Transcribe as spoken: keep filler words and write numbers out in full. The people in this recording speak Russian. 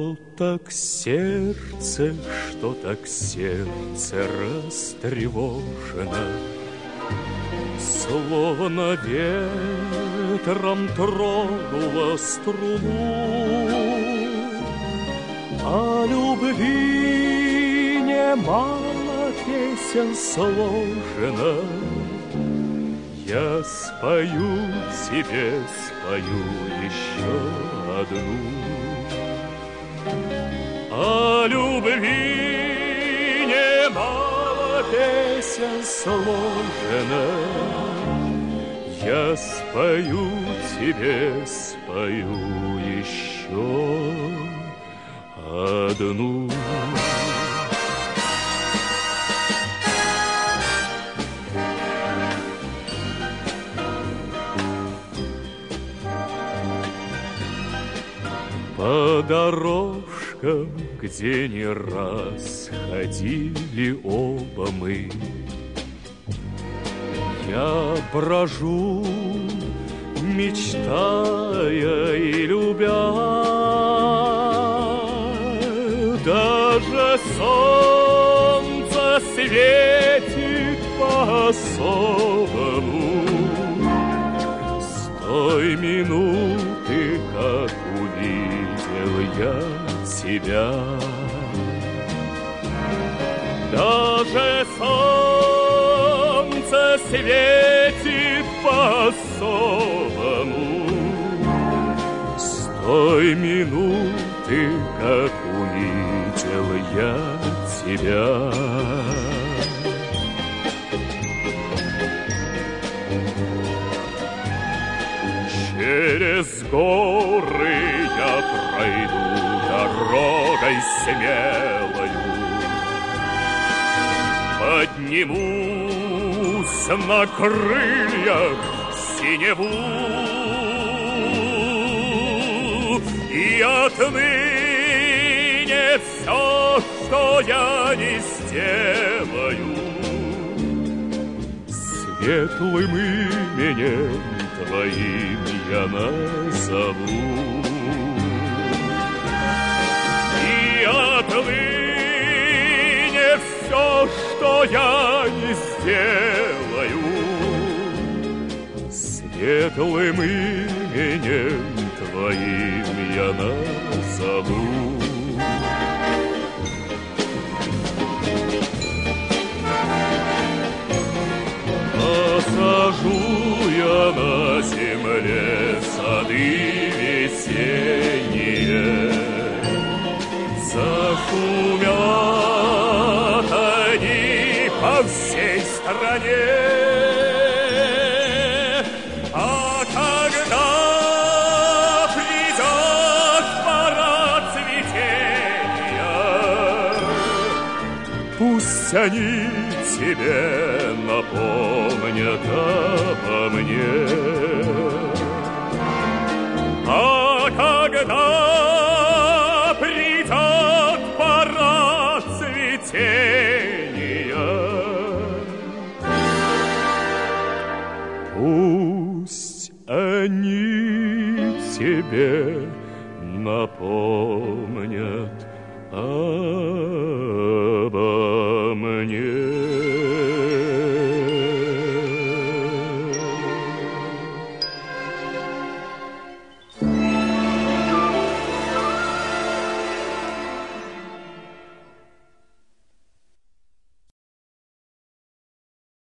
Что так сердце, что так сердце растревожено, словно ветром тронула струну. О любви немало песен сложено, я спою тебе, спою еще одну. О любви немало песен сложено, я спою тебе, спою еще одну. По дорожкам, где не раз ходили оба мы, я брожу, мечтая и любя. Даже солнце светит по-особому с той минуты, как увидел я тебя. Даже солнце светит по-особому с той минуты, как увидел я тебя. Через горы я пройду дорогой смелою, поднимусь на крыльях синеву, и отныне все, что я не сделаю, светлым именем твоим я назову. И отныне все, что я не сделаю, светлым именем твоим я назову. Посажу я на земле сады весенние, зашумят они по всей стране. А когда придет пора цветения, пусть они тебе напомнят обо мне. А когда придет пора цветения, пусть они тебе напомнят обо мне.